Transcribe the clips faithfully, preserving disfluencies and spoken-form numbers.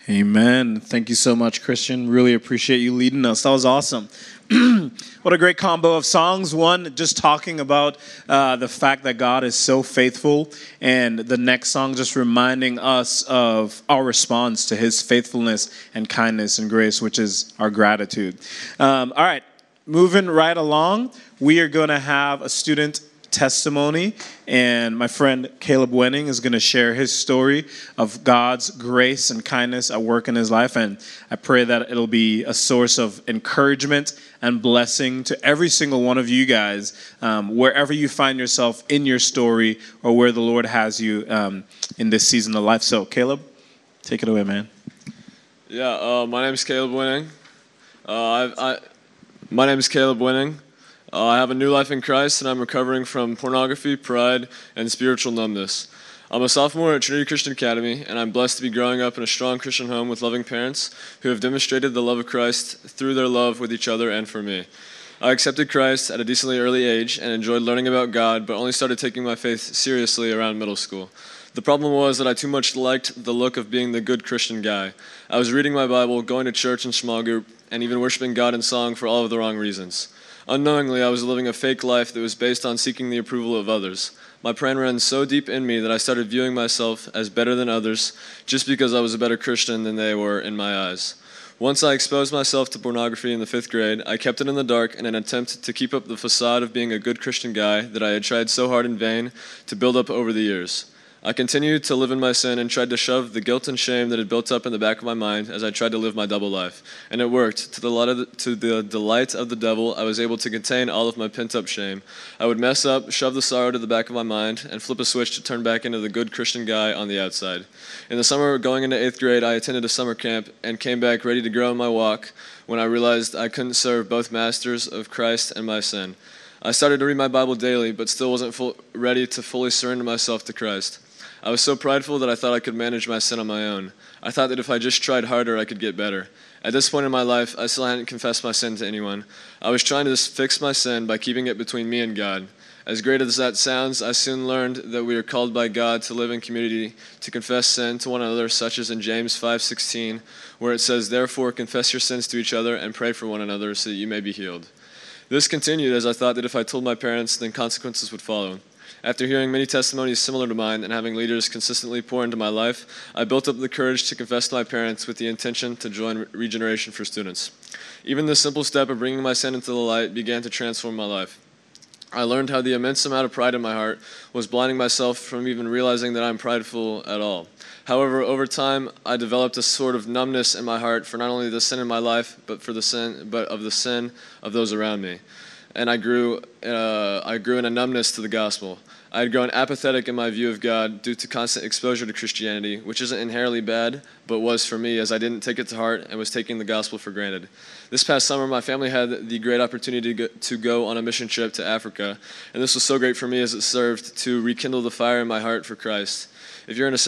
Amen. Thank you so much, Christian. Really appreciate you leading us. That was awesome. What a great combo of songs. One, just talking about uh, the fact that God is so faithful. And the next song, just reminding us of our response to his faithfulness and kindness and grace, which is our gratitude. Um, all right, moving right along, we are going to have a student testimony, and my friend Caleb Wenning is going to share his story of God's grace and kindness at work in his life, and I pray that it'll be a source of encouragement and blessing to every single one of you guys, um, wherever you find yourself in your story or where the Lord has you um, in this season of life. So, Caleb, take it away, man. Yeah, uh, my name is Caleb Wenning. Uh, I've, I, my name is Caleb Wenning. Uh, I have a new life in Christ, and I'm recovering from pornography, pride, and spiritual numbness. I'm a sophomore at Trinity Christian Academy, and I'm blessed to be growing up in a strong Christian home with loving parents who have demonstrated the love of Christ through their love with each other and for me. I accepted Christ at a decently early age and enjoyed learning about God, but only started taking my faith seriously around middle school. The problem was that I too much liked the look of being the good Christian guy. I was reading my Bible, going to church and small group, and even worshiping God in song for all of the wrong reasons. Unknowingly, I was living a fake life that was based on seeking the approval of others. My pride ran so deep in me that I started viewing myself as better than others just because I was a better Christian than they were in my eyes. Once I exposed myself to pornography in the fifth grade, I kept it in the dark in an attempt to keep up the facade of being a good Christian guy that I had tried so hard in vain to build up over the years. I continued to live in my sin and tried to shove the guilt and shame that had built up in the back of my mind as I tried to live my double life. And it worked. To the, light of the, to the delight of the devil, I was able to contain all of my pent-up shame. I would mess up, shove the sorrow to the back of my mind, and flip a switch to turn back into the good Christian guy on the outside. In the summer going into eighth grade, I attended a summer camp and came back ready to grow in my walk when I realized I couldn't serve both masters of Christ and my sin. I started to read my Bible daily, but still wasn't full, ready to fully surrender myself to Christ. I was so prideful that I thought I could manage my sin on my own. I thought that if I just tried harder, I could get better. At this point in my life, I still hadn't confessed my sin to anyone. I was trying to just fix my sin by keeping it between me and God. As great as that sounds, I soon learned that we are called by God to live in community, to confess sin to one another, such as in James five sixteen, where it says, "Therefore confess your sins to each other and pray for one another so that you may be healed." This continued as I thought that if I told my parents, then consequences would follow. After hearing many testimonies similar to mine and having leaders consistently pour into my life, I built up the courage to confess to my parents with the intention to join Regeneration for Students. Even the simple step of bringing my sin into the light began to transform my life. I learned how the immense amount of pride in my heart was blinding myself from even realizing that I'm prideful at all. However, over time, I developed a sort of numbness in my heart for not only the sin in my life, but for the sin, but of the sin of those around me. And I grew, uh, I grew in a numbness to the gospel. I had grown apathetic in my view of God due to constant exposure to Christianity, which isn't inherently bad, but was for me as I didn't take it to heart and was taking the gospel for granted. This past summer, my family had the great opportunity to go, to go on a mission trip to Africa, and this was so great for me as it served to rekindle the fire in my heart for Christ. If you're in a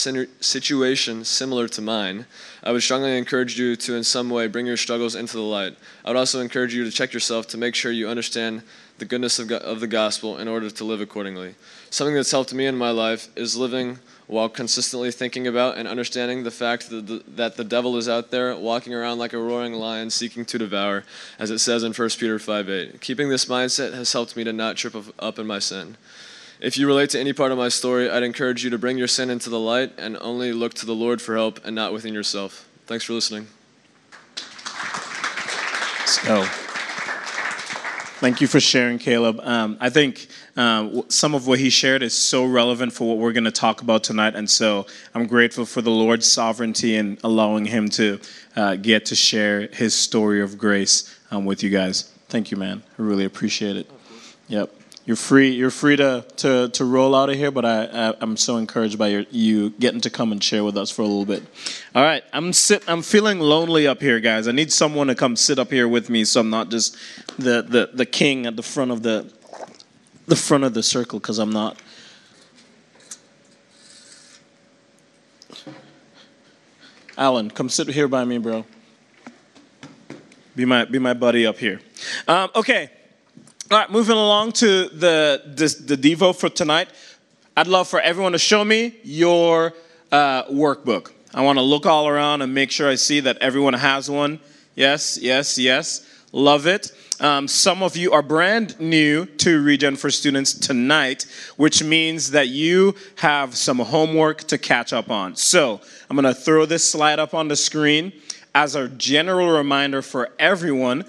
situation similar to mine, I would strongly encourage you to in some way bring your struggles into the light. I would also encourage you to check yourself to make sure you understand the goodness of, of the gospel in order to live accordingly. Something that's helped me in my life is living while consistently thinking about and understanding the fact that the, that the devil is out there walking around like a roaring lion seeking to devour, as it says in First Peter five eight. Keeping this mindset has helped me to not trip up in my sin. If you relate to any part of my story, I'd encourage you to bring your sin into the light and only look to the Lord for help and not within yourself. Thanks for listening. Let's go. Thank you for sharing, Caleb. Um, I think um, some of what he shared is so relevant for what we're going to talk about tonight, and so I'm grateful for the Lord's sovereignty and allowing him to uh, get to share his story of grace um, with you guys. Thank you, man. I really appreciate it. Yep. You're free. You're free to, to, to roll out of here, but I, I I'm so encouraged by your, you getting to come and share with us for a little bit. All right, I'm sit. I'm feeling lonely up here, guys. I need someone to come sit up here with me, so I'm not just the, the, the king at the front of the the front of the circle, because I'm not. Alan, come sit here by me, bro. Be my be my buddy up here. Um, okay. All right, moving along to the, the, the Devo for tonight. I'd love for everyone to show me your uh, workbook. I want to look all around and make sure I see that everyone has one. Yes, yes, yes. Love it. Um, some of you are brand new to Regen for Students tonight, which means that you have some homework to catch up on. So I'm going to throw this slide up on the screen as a general reminder for everyone,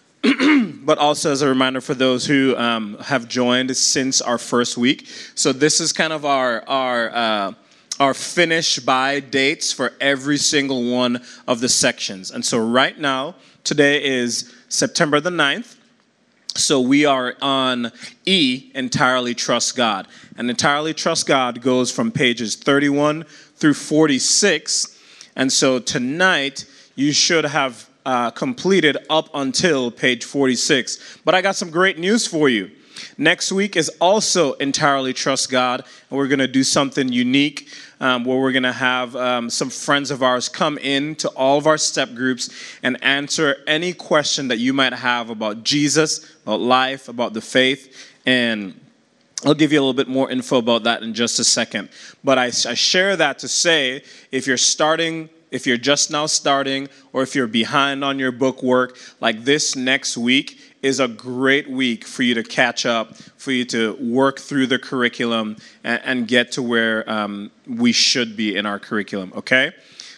but also as a reminder for those who um, have joined since our first week. So this is kind of our our uh, our finish by dates for every single one of the sections. And so right now, today is September the ninth. So we are on E, Entirely Trust God. And Entirely Trust God goes from pages thirty-one through forty-six. And so tonight, you should have uh, completed up until page forty-six. But I got some great news for you. Next week is also Entirely Trust God, and we're going to do something unique um, where we're going to have um, some friends of ours come in to all of our step groups and answer any question that you might have about Jesus, about life, about the faith, and I'll give you a little bit more info about that in just a second. But I, I share that to say, if you're starting if you're just now starting, or if you're behind on your book work, like this next week is a great week for you to catch up, for you to work through the curriculum and, and get to where um, we should be in our curriculum, okay?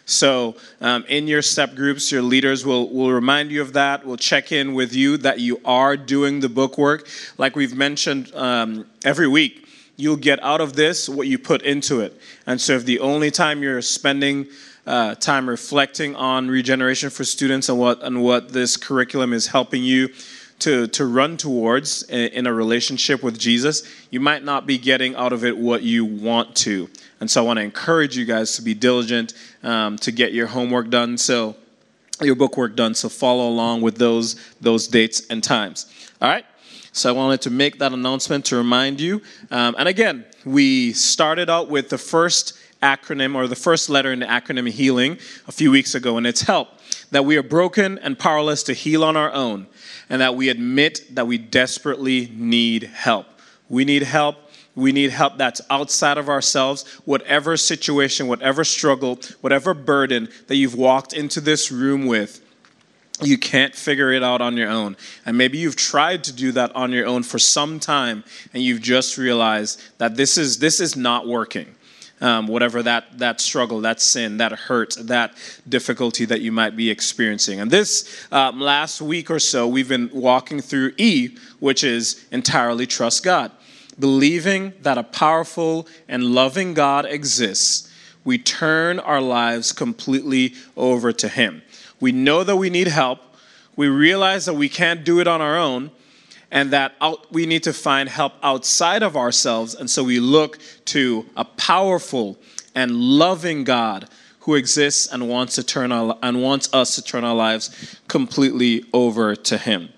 So um, in your step groups, your leaders will, will remind you of that. We'll check in with you that you are doing the book work. Like we've mentioned um, every week, you'll get out of this what you put into it. And so if the only time you're spending Uh, time reflecting on Regeneration for Students and what and what this curriculum is helping you to, to run towards in, in a relationship with Jesus, you might not be getting out of it what you want to. And so I want to encourage you guys to be diligent, um, to get your homework done, so your book work done. So follow along with those those dates and times. All right. So I wanted to make that announcement to remind you. Um, and again, we started out with the first acronym, or the first letter in the acronym HEALING a few weeks ago, and it's HELP. That we are broken and powerless to heal on our own, and that we admit that we desperately need help. We need help. We need help that's outside of ourselves. Whatever situation, whatever struggle, whatever burden that you've walked into this room with, you can't figure it out on your own. And maybe you've tried to do that on your own for some time, and you've just realized that this is this is not working. Um, whatever that, that struggle, that sin, that hurt, that difficulty that you might be experiencing. And this um, last week or so, we've been walking through E, which is Entirely Trust God. Believing that a powerful and loving God exists, we turn our lives completely over to Him. We know that we need help. We realize that we can't do it on our own, and that out, we need to find help outside of ourselves. And so we look to a powerful and loving God who exists and wants to turn our, and wants us to turn our lives completely over to Him.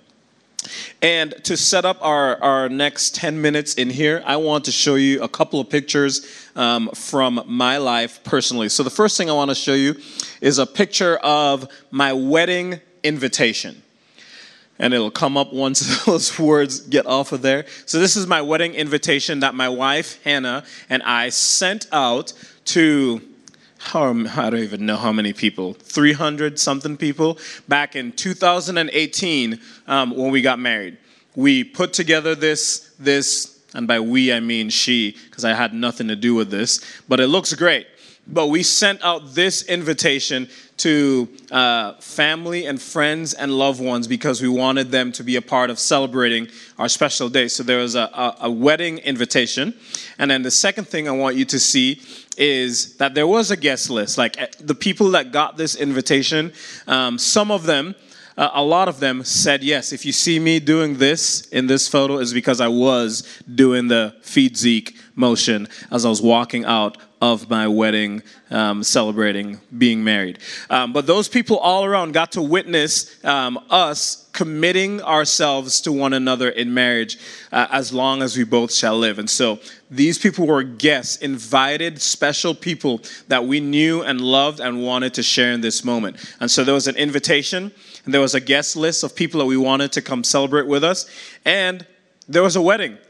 And to set up our, our next ten minutes in here, I want to show you a couple of pictures um, from my life personally. So the first thing I want to show you is a picture of my wedding invitation. And it'll come up once those words get off of there. So this is my wedding invitation that my wife, Hannah, and I sent out to, how, I don't even know how many people, three hundred something people, back in two thousand eighteen um, when we got married. We put together this, this, and by we I mean she, because I had nothing to do with this, but it looks great. But we sent out this invitation to uh, family and friends and loved ones because we wanted them to be a part of celebrating our special day. So there was a, a, a wedding invitation. And then the second thing I want you to see is that there was a guest list. Like the people that got this invitation, um, some of them, uh, a lot of them said yes. If you see me doing this in this photo, is because I was doing the Feed Zeke motion as I was walking out of my wedding, um, celebrating being married. Um, but those people all around got to witness um, us committing ourselves to one another in marriage uh, as long as we both shall live. And so these people were guests, invited, special people that we knew and loved and wanted to share in this moment. And so there was an invitation, and there was a guest list of people that we wanted to come celebrate with us, and there was a wedding.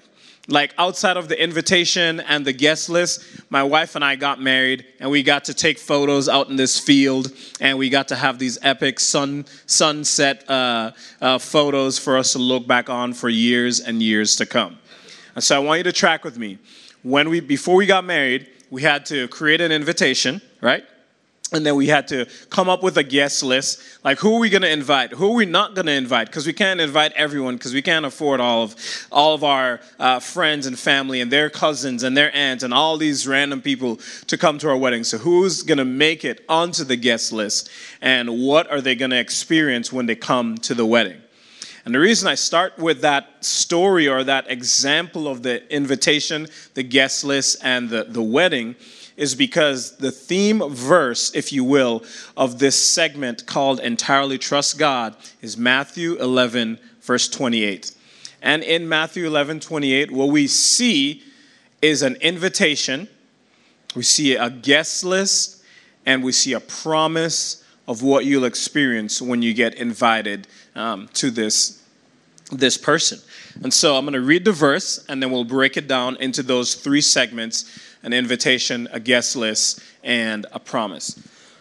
Like outside of the invitation and the guest list, my wife and I got married and we got to take photos out in this field and we got to have these epic sun sunset uh, uh, photos for us to look back on for years and years to come. And so I want you to track with me. When we before we got married, we had to create an invitation, right? And then we had to come up with a guest list. Like, who are we going to invite? Who are we not going to invite? Because we can't invite everyone because we can't afford all of all of our uh, friends and family and their cousins and their aunts and all these random people to come to our wedding. So who's going to make it onto the guest list? And what are they going to experience when they come to the wedding? And the reason I start with that story or that example of the invitation, the guest list, and the, the wedding is because the theme verse, if you will, of this segment called Entirely Trust God is Matthew eleven, verse twenty-eight. And in Matthew eleven, twenty-eight, what we see is an invitation, we see a guest list, and we see a promise of what you'll experience when you get invited um, to this, this person. And so I'm going to read the verse, and then we'll break it down into those three segments: an invitation, a guest list, and a promise.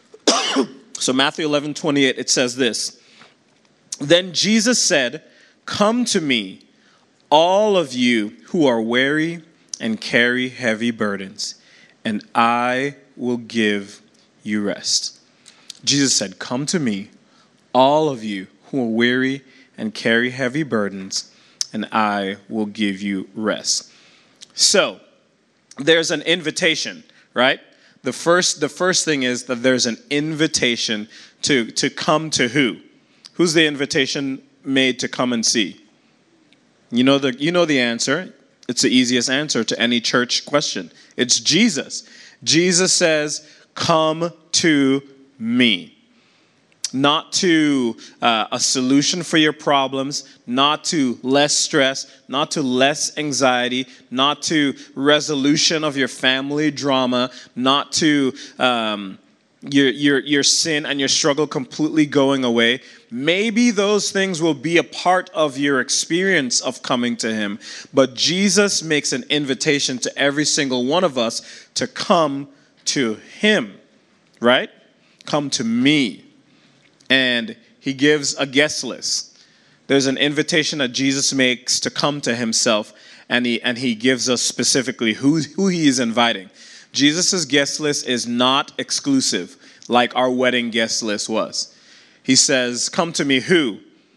So Matthew eleven, twenty-eight, it says this. Then Jesus said, "Come to me, all of you who are weary and carry heavy burdens, and I will give you rest." Jesus said, "Come to me, all of you who are weary and carry heavy burdens, and I will give you rest." So, there's an invitation, right? The first the first thing is that there's an invitation to, to come to who? Who's the invitation made to come and see? You know the you know the answer. It's the easiest answer to any church question. It's Jesus. Jesus says, "Come to me." Not to uh, a solution for your problems, not to less stress, not to less anxiety, not to resolution of your family drama, not to um, your, your, your sin and your struggle completely going away. Maybe those things will be a part of your experience of coming to him, but Jesus makes an invitation to every single one of us to come to him, right? Come to me. And he gives a guest list. There's an invitation that Jesus makes to come to himself, and he and he gives us specifically who, who he is inviting. Jesus' guest list is not exclusive like our wedding guest list was. He says, "Come to me who?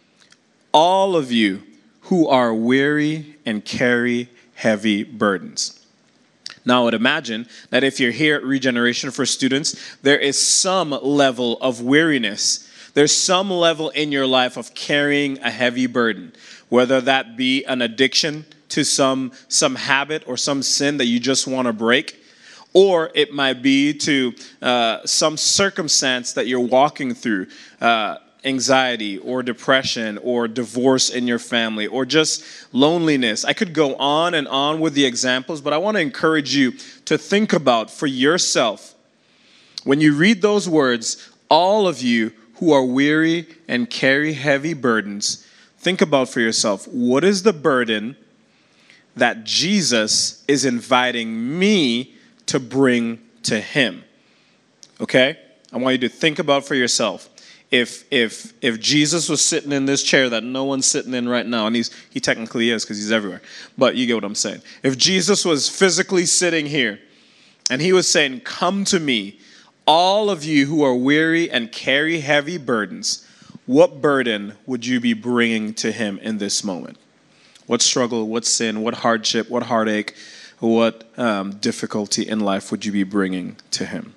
All of you who are weary and carry heavy burdens." Now, I would imagine that if you're here at Regeneration for Students, there is some level of weariness. There's some level in your life of carrying a heavy burden, whether that be an addiction to some, some habit or some sin that you just want to break, or it might be to uh, some circumstance that you're walking through, uh, anxiety or depression or divorce in your family or just loneliness. I could go on and on with the examples, but I want to encourage you to think about for yourself, when you read those words, all of you who are weary and carry heavy burdens, think about for yourself, what is the burden that Jesus is inviting me to bring to him? Okay? I want you to think about for yourself. If if if Jesus was sitting in this chair that no one's sitting in right now, and he's he technically is because he's everywhere, but you get what I'm saying. If Jesus was physically sitting here and he was saying, "Come to me, all of you who are weary and carry heavy burdens," what burden would you be bringing to him in this moment? What struggle, what sin, what hardship, what heartache, what um, difficulty in life would you be bringing to him?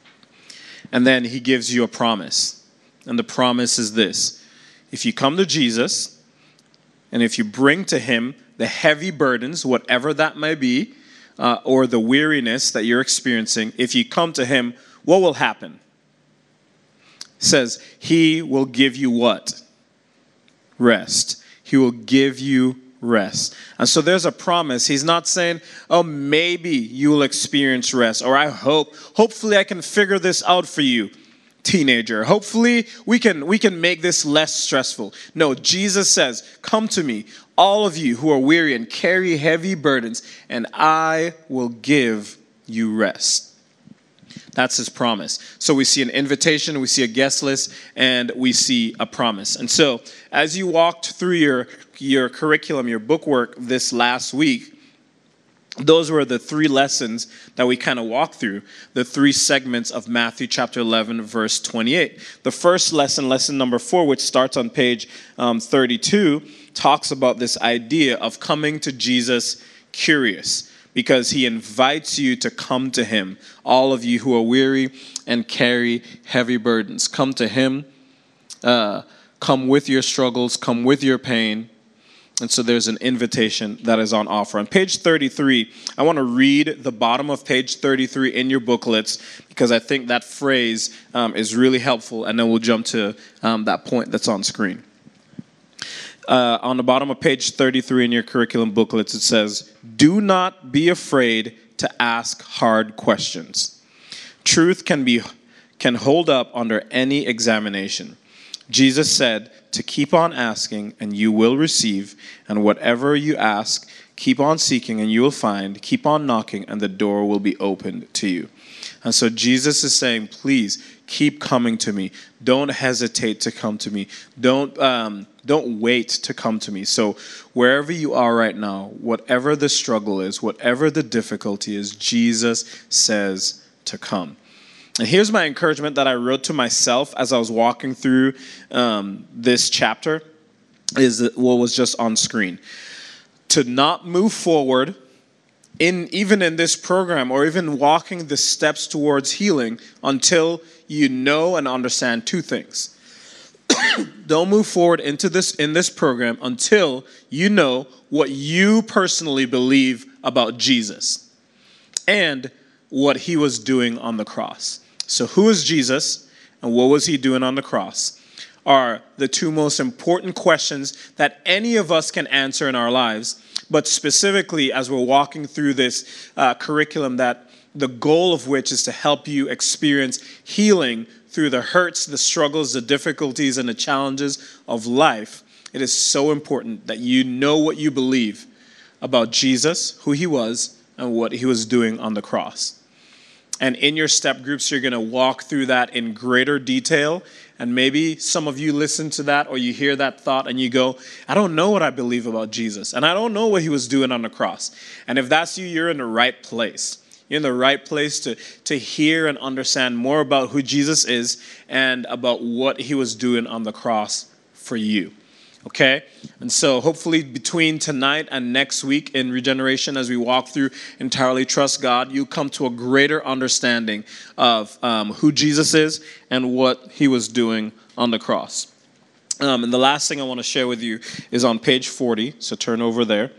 And then he gives you a promise. And the promise is this: if you come to Jesus and if you bring to him the heavy burdens, whatever that may be, uh, or the weariness that you're experiencing, if you come to him, what will happen? It says, he will give you what? Rest. He will give you rest. And so there's a promise. He's not saying, oh, maybe you will experience rest, or I hope, hopefully I can figure this out for you. teenager. Hopefully we can we can make this less stressful. No, Jesus says, come to me, all of you who are weary and carry heavy burdens, and I will give you rest. That's his promise. So we see an invitation, we see a guest list, and we see a promise. And so as you walked through your, your curriculum, your bookwork this last week, those were the three lessons that we kind of walked through, the three segments of Matthew chapter eleven, verse twenty-eight. The first lesson, lesson number four, which starts on page um, thirty-two, talks about this idea of coming to Jesus curious, because he invites you to come to him, all of you who are weary and carry heavy burdens. Come to him, uh, come with your struggles, come with your pain. And so there's an invitation that is on offer. On page thirty-three, I want to read the bottom of page thirty-three in your booklets, because I think that phrase um, is really helpful, and then we'll jump to um, that point that's on screen. Uh, on the bottom of page thirty-three in your curriculum booklets, it says, "Do not be afraid to ask hard questions. Truth can be can hold up under any examination. Jesus said to keep on asking and you will receive, and whatever you ask, keep on seeking and you will find, keep on knocking and the door will be opened to you." And so Jesus is saying, please keep coming to me. Don't hesitate to come to me. Don't um, don't wait to come to me. So wherever you are right now, whatever the struggle is, whatever the difficulty is, Jesus says to come. And here's my encouragement that I wrote to myself as I was walking through um, this chapter, is what was just on screen. To not move forward, in even in this program, or even walking the steps towards healing, until you know and understand two things. Don't move forward into this in this program until you know what you personally believe about Jesus and what he was doing on the cross. So who is Jesus and what was he doing on the cross are the two most important questions that any of us can answer in our lives. But specifically, as we're walking through this uh, curriculum, that the goal of which is to help you experience healing through the hurts, the struggles, the difficulties, and the challenges of life, it is so important that you know what you believe about Jesus, who he was, and what he was doing on the cross. And in your step groups, you're going to walk through that in greater detail. And maybe some of you listen to that, or you hear that thought and you go, I don't know what I believe about Jesus. And I don't know what he was doing on the cross. And if that's you, you're in the right place. You're in the right place to, to hear and understand more about who Jesus is and about what he was doing on the cross for you. Okay? And so hopefully between tonight and next week in Regeneration, as we walk through Entirely Trust God, you'll come to a greater understanding of um, who Jesus is and what he was doing on the cross. Um, and the last thing I want to share with you is on page forty, so turn over there.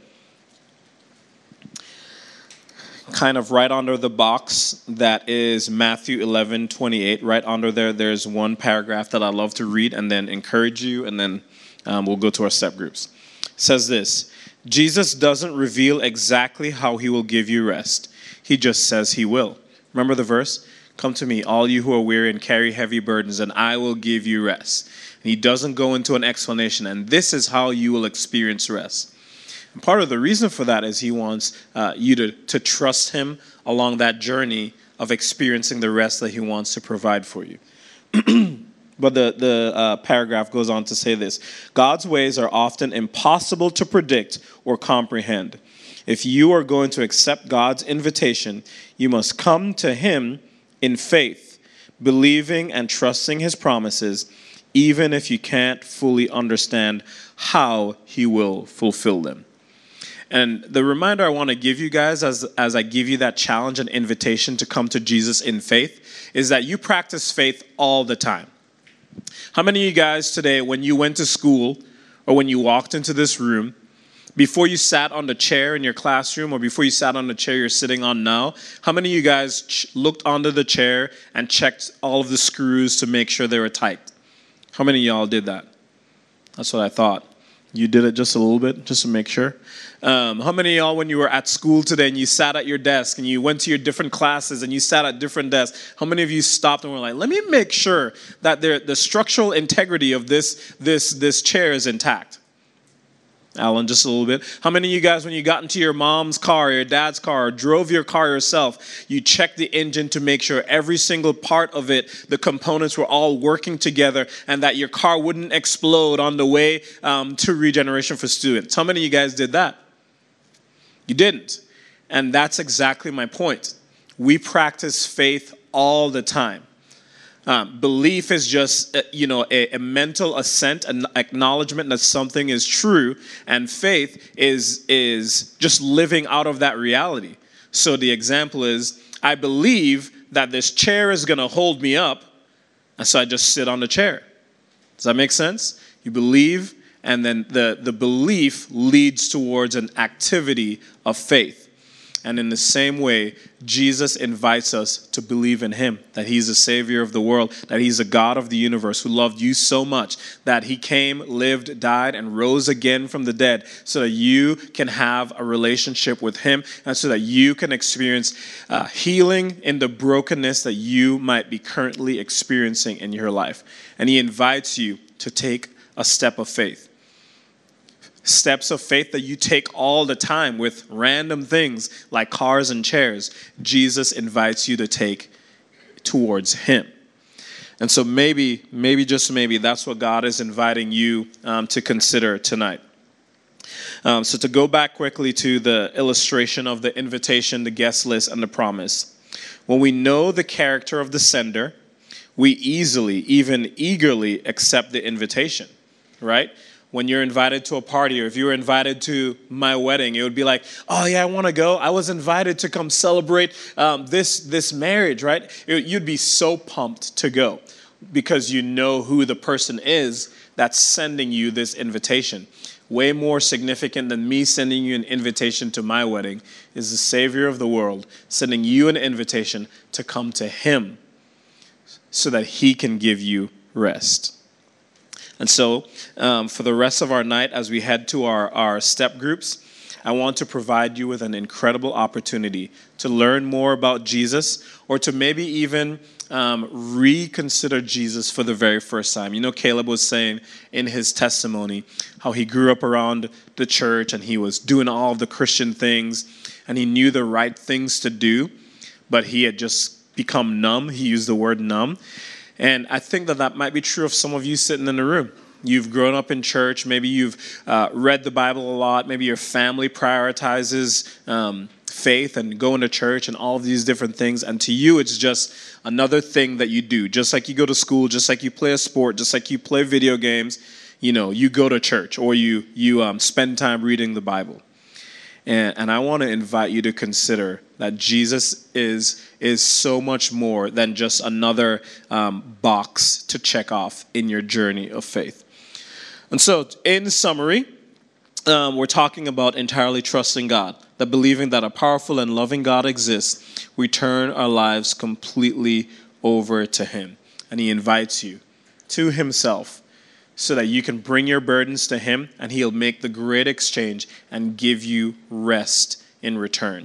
Kind of right under the box that is Matthew eleven twenty-eight. Right under there, there's one paragraph that I love to read and then encourage you, and then Um, we'll go to our step groups. It says this: Jesus doesn't reveal exactly how he will give you rest. He just says he will. Remember the verse? Come to me, all you who are weary and carry heavy burdens, and I will give you rest. And he doesn't go into an explanation, and this is how you will experience rest. And part of the reason for that is he wants uh, you to, to trust him along that journey of experiencing the rest that he wants to provide for you. But the, the uh, paragraph goes on to say this: God's ways are often impossible to predict or comprehend. If you are going to accept God's invitation, you must come to him in faith, believing and trusting his promises, even if you can't fully understand how he will fulfill them. And the reminder I want to give you guys as, as I give you that challenge and invitation to come to Jesus in faith is that you practice faith all the time. How many of you guys today, when you went to school or when you walked into this room, before you sat on the chair in your classroom or before you sat on the chair you're sitting on now, how many of you guys ch- looked under the chair and checked all of the screws to make sure they were tight? How many of y'all did that? That's what I thought. You did it just a little bit, just to make sure. Um, how many of y'all, when you were at school today and you sat at your desk and you went to your different classes and you sat at different desks, how many of you stopped and were like, let me make sure that the structural integrity of this, this, this chair is intact? Alan, just a little bit. How many of you guys, when you got into your mom's car, or your dad's car, or drove your car yourself, you checked the engine to make sure every single part of it, the components were all working together and that your car wouldn't explode on the way um, to Regeneration for Students? How many of you guys did that? You didn't. And that's exactly my point. We practice faith all the time. Um, belief is just, uh, you know, a, a mental assent, an acknowledgement that something is true, and faith is is just living out of that reality. So the example is, I believe that this chair is going to hold me up, and so I just sit on the chair. Does that make sense? You believe, and then the, the belief leads towards an activity of faith. And in the same way, Jesus invites us to believe in him, that he's the Savior of the world, that he's the God of the universe who loved you so much that he came, lived, died, and rose again from the dead so that you can have a relationship with him and so that you can experience uh, healing in the brokenness that you might be currently experiencing in your life. And he invites you to take a step of faith. Steps of faith that you take all the time with random things like cars and chairs. Jesus invites you to take towards him. And so maybe, maybe just maybe, that's what God is inviting you um, to consider tonight. Um, so to go back quickly to the illustration of the invitation, the guest list, and the promise. When we know the character of the sender, we easily, even eagerly accept the invitation, right? When you're invited to a party, or if you were invited to my wedding, it would be like, oh yeah, I want to go. I was invited to come celebrate um, this, this marriage, right? It, you'd be so pumped to go because you know who the person is that's sending you this invitation. Way more significant than me sending you an invitation to my wedding is the Savior of the world sending you an invitation to come to him so that he can give you rest. And so um, for the rest of our night, as we head to our, our step groups, I want to provide you with an incredible opportunity to learn more about Jesus, or to maybe even um, reconsider Jesus for the very first time. You know, Caleb was saying in his testimony how he grew up around the church and he was doing all of the Christian things and he knew the right things to do, but he had just become numb. He used the word numb. And I think that that might be true of some of you sitting in the room. You've grown up in church. Maybe you've uh, read the Bible a lot. Maybe your family prioritizes um, faith and going to church and all of these different things. And to you, it's just another thing that you do. Just like you go to school, just like you play a sport, just like you play video games, you know, you go to church or you, you um, spend time reading the Bible. And, and I want to invite you to consider that Jesus is, is so much more than just another um, box to check off in your journey of faith. And so, in summary, um, we're talking about entirely trusting God, that believing that a powerful and loving God exists, we turn our lives completely over to him. And he invites you to himself, so that you can bring your burdens to him and he'll make the great exchange and give you rest in return.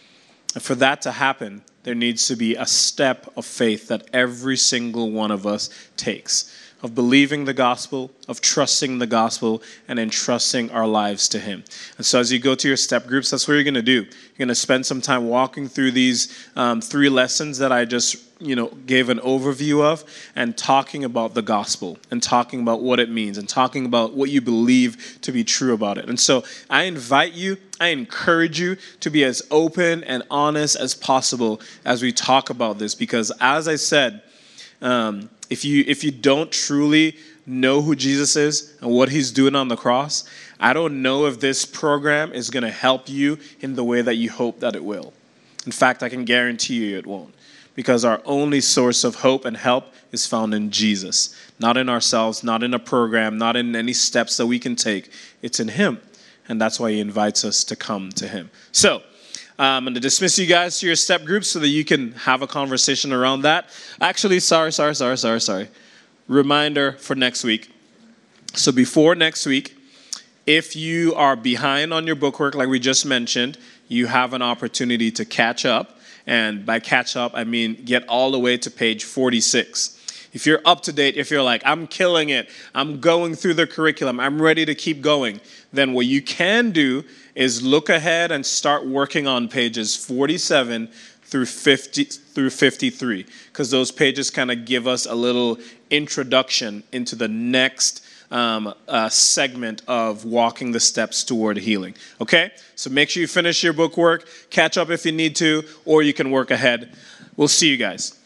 And for that to happen, there needs to be a step of faith that every single one of us takes, of believing the gospel, of trusting the gospel, and entrusting our lives to him. And so as you go to your step groups, that's what you're going to do. You're going to spend some time walking through these um, three lessons that I just you know, gave an overview of, and talking about the gospel and talking about what it means and talking about what you believe to be true about it. And so I invite you, I encourage you to be as open and honest as possible as we talk about this, because as I said, um, if you if you don't truly know who Jesus is and what he's doing on the cross, I don't know if this program is going to help you in the way that you hope that it will. In fact, I can guarantee you it won't. Because our only source of hope and help is found in Jesus. Not in ourselves, not in a program, not in any steps that we can take. It's in him. And that's why he invites us to come to him. So, um, I'm going to dismiss you guys to your step groups so that you can have a conversation around that. Actually, sorry, sorry, sorry, sorry, sorry. Reminder for next week. So before next week, If you are behind on your bookwork, like we just mentioned, you have an opportunity to catch up. And by catch up, I mean get all the way to page forty-six. If you're up to date, if you're like, I'm killing it, I'm going through the curriculum, I'm ready to keep going, then what you can do is look ahead and start working on pages forty-seven through fifty through fifty-three, because those pages kind of give us a little introduction into the next um, uh, segment of walking the steps toward healing. Okay, so make sure you finish your book work, catch up if you need to, or you can work ahead. We'll see you guys.